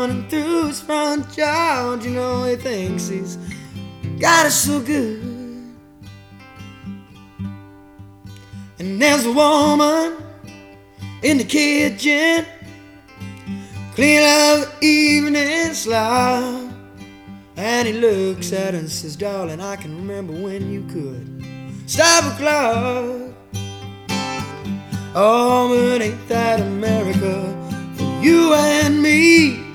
running through his front yard. You know he thinks he's got it so good. And there's a woman in the kitchen, clean up the evening slop. And he looks at her and says, darling, I can remember when you could stop a clock. Oh, but ain't that America for you and me?